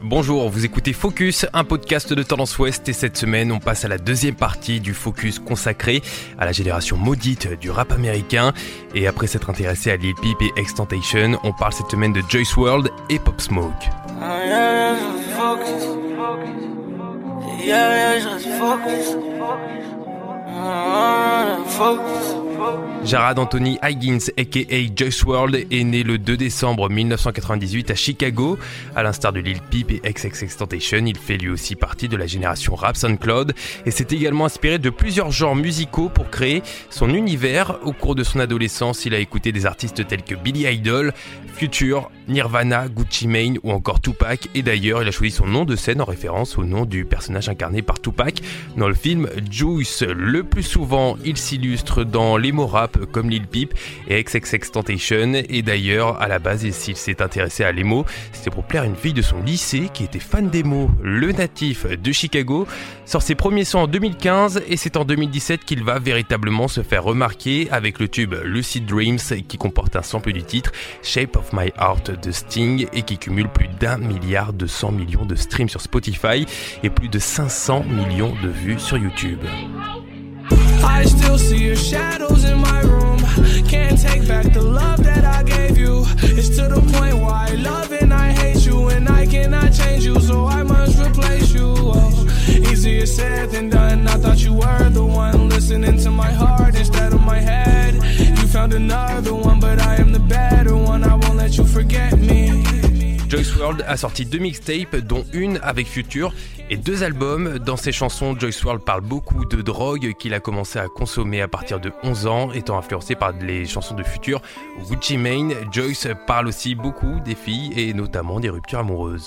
Bonjour, vous écoutez Focus, un podcast de Tendance Ouest et cette semaine on passe à la deuxième partie du Focus consacré à la génération maudite du rap américain. Et après s'être intéressé à Lil Peep et XXXTentacion, on parle cette semaine de Juice WRLD et Pop Smoke. Jarrad Anthony Higgins aka Juice WRLD est né le 2 décembre 1998 à Chicago. À l'instar de Lil Peep et XXXTentacion, il fait lui aussi partie de la génération rap SoundCloud et s'est également inspiré de plusieurs genres musicaux pour créer son univers. Au cours de son adolescence, il a écouté des artistes tels que Billy Idol, Future, Nirvana, Gucci Mane ou encore Tupac, et d'ailleurs il a choisi son nom de scène en référence au nom du personnage incarné par Tupac dans le film Juice. Le plus souvent, il s'illustre dans l'emo rap comme Lil Peep et XXXTentacion, et d'ailleurs à la base s'il s'est intéressé à l'emo, c'était pour plaire à une fille de son lycée qui était fan d'emo. Le natif de Chicago sort ses premiers sons en 2015 et c'est en 2017 qu'il va véritablement se faire remarquer avec le tube Lucid Dreams qui comporte un sample du titre Shape of My Heart de Sting et qui cumule plus d'1,2 milliard de streams sur Spotify et plus de 500 millions de vues sur YouTube. I still see your shadows in my room. Can't take back the love that I gave you. It's to the point where I love and I hate you, and I cannot change you, so I must replace you. Oh, easier said than done. I thought you were the one listening to my heart instead of my head. You found another one, but I am the better one. I won't let you forget me. Juice WRLD a sorti 2 mixtapes, dont une avec Future, et 2 albums. Dans ses chansons, Juice WRLD parle beaucoup de drogue qu'il a commencé à consommer à partir de 11 ans, étant influencé par les chansons de Future ou Gucci Mane. Juice parle aussi beaucoup des filles et notamment des ruptures amoureuses.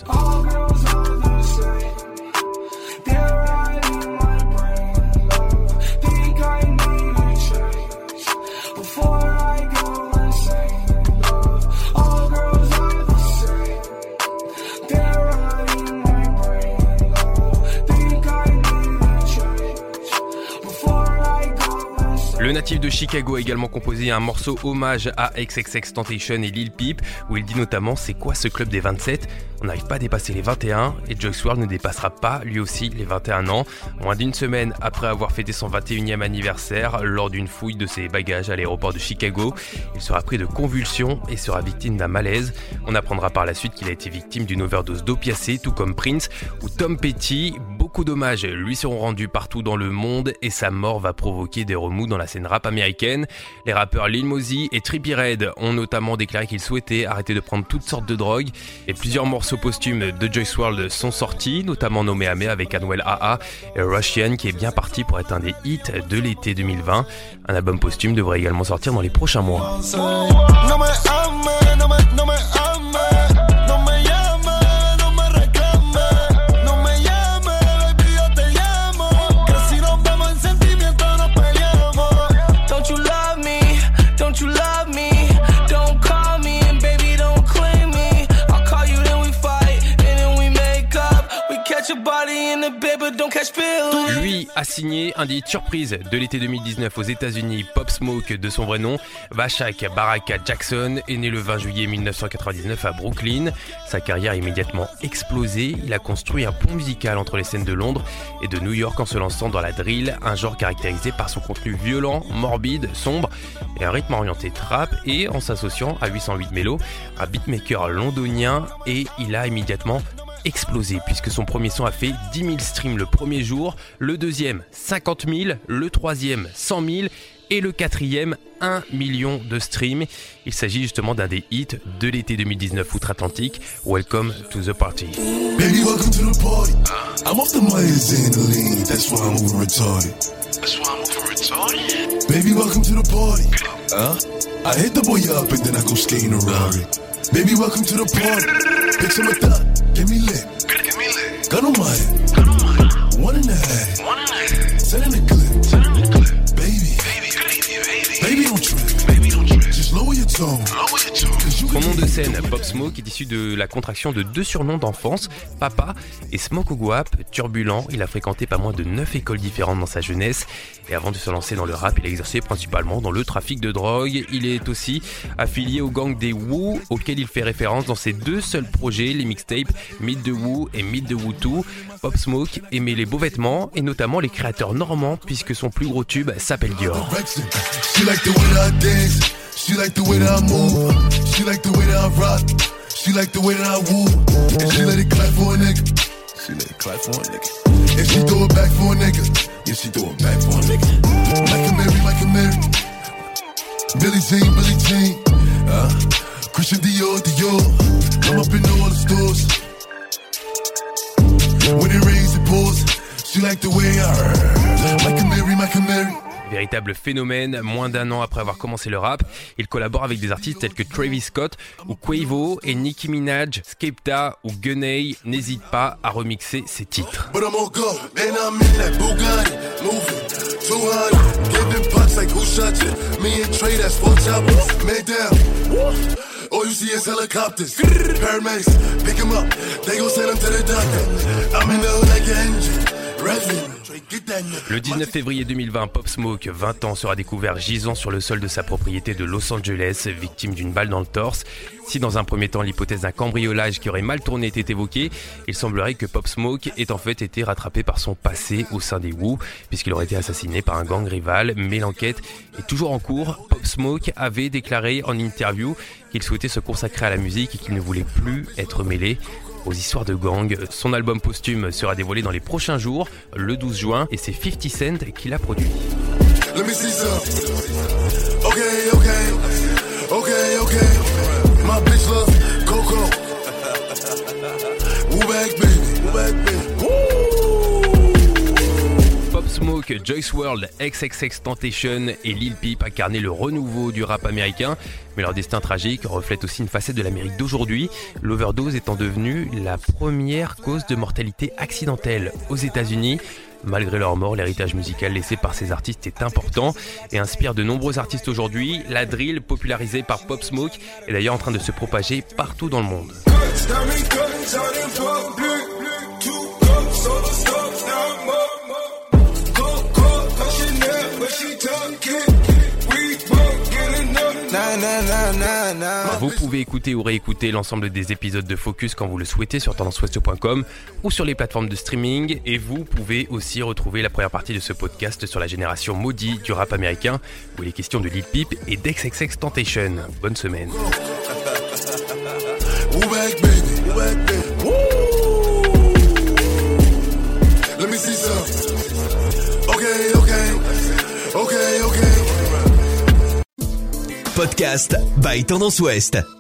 Le natif de Chicago a également composé un morceau hommage à XXXTentacion et Lil Peep où il dit notamment « C'est quoi ce club des 27 ? On n'arrive pas à dépasser les 21 et Juice WRLD ne dépassera pas lui aussi les 21 ans. » Moins d'une semaine après avoir fêté son 21e anniversaire lors d'une fouille de ses bagages à l'aéroport de Chicago, il sera pris de convulsions et sera victime d'un malaise. On apprendra par la suite qu'il a été victime d'une overdose d'opiacés, tout comme Prince ou Tom Petty. Beaucoup d'hommages lui seront rendus partout dans le monde et sa mort va provoquer des remous dans la scène rap américaine. Les rappeurs Lil Mosey et Trippie Redd ont notamment déclaré qu'ils souhaitaient arrêter de prendre toutes sortes de drogues et plusieurs morceaux posthumes de Juice WRLD sont sortis, notamment Nommé Amé avec Anuel AA et Russian qui est bien parti pour être un des hits de l'été 2020. Un album posthume devrait également sortir dans les prochains mois. Lui a signé un des hits surprises de l'été 2019 aux États-Unis. Pop Smoke, de son vrai nom, Vashak Baraka Jackson, est né le 20 juillet 1999 à Brooklyn. Sa carrière a immédiatement explosé. Il a construit un pont musical entre les scènes de Londres et de New York en se lançant dans la drill, un genre caractérisé par son contenu violent, morbide, sombre et un rythme orienté trap, et en s'associant à 808 Melo, un beatmaker londonien, et il a immédiatement explosé puisque son premier son a fait 10 000 streams le premier jour, le deuxième 50 000, le troisième 100 000 et le quatrième 1 million de streams. Il s'agit justement d'un des hits de l'été 2019 outre-Atlantique, Welcome to the Party. Baby, welcome to the party. I'm off the Myers and the lean, that's why I'm over retarded. That's why I'm over retarded. Baby, welcome to the party. I hit the boy up and then I go skating a Rari. Baby, welcome to the party. Pick some of that, get me lit. Gun on my head. One in the head. Send in the clip. Baby, don't trip. Just lower your tone. Son nom de scène. Pop Smoke est issu de la contraction de 2 surnoms d'enfance, Papa et Smoke Oguap. Turbulent, il a fréquenté pas moins de 9 écoles différentes dans sa jeunesse et avant de se lancer dans le rap, il a exercé principalement dans le trafic de drogue. Il est aussi affilié au gang des Wu, auquel il fait référence dans ses 2 seuls projets, les mixtapes Meet the Wu et Meet the Wu 2. Pop Smoke aimait les beaux vêtements et notamment les créateurs normands puisque son plus gros tube s'appelle Dior. She like the way that I move. She like the way that I rock. She like the way that I woo. And she let it clap for a nigga. She let it clap for a nigga. And she throw it back for a nigga. Yeah, she throw it back for a nigga. Like a Mary. Billie Jean. Christian Dior. Come up in all the stores. When it rains, it pours. She like the way I like a Mary. Véritable phénomène, moins d'1 an après avoir commencé le rap, il collabore avec des artistes tels que Travis Scott ou Quavo et Nicki Minaj, Skepta ou Gunna n'hésite pas à remixer ses titres. All you see is helicopters, paramedics, pick him up, they gon' send him to the doctor. I'm in the hood like an engine, revving. Le 19 février 2020, Pop Smoke, 20 ans, sera découvert gisant sur le sol de sa propriété de Los Angeles, victime d'une balle dans le torse. Si dans un premier temps l'hypothèse d'un cambriolage qui aurait mal tourné était évoquée, il semblerait que Pop Smoke ait en fait été rattrapé par son passé au sein des Wu, puisqu'il aurait été assassiné par un gang rival, mais l'enquête est toujours en cours. Pop Smoke avait déclaré en interview qu'il souhaitait se consacrer à la musique et qu'il ne voulait plus être mêlé aux histoires de gang. Son album posthume sera dévoilé dans les prochains jours, le 12 juin, et c'est 50 Cent qui l'a produit. My bitch love Coco. Woo back baby. Pop Smoke, Juice WRLD, XXXTentacion et Lil Peep incarnaient le renouveau du rap américain, mais leur destin tragique reflète aussi une facette de l'Amérique d'aujourd'hui, l'overdose étant devenue la première cause de mortalité accidentelle aux États-Unis. Malgré leur mort, l'héritage musical laissé par ces artistes est important et inspire de nombreux artistes aujourd'hui. La drill, popularisée par Pop Smoke, est d'ailleurs en train de se propager partout dans le monde. Vous pouvez écouter ou réécouter l'ensemble des épisodes de Focus quand vous le souhaitez sur tendanceouest.com ou sur les plateformes de streaming, et vous pouvez aussi retrouver la première partie de ce podcast sur la génération maudite du rap américain où il est question de Lil Peep et d'XXXTentacion. Bonne semaine. Podcast by Tendance Ouest.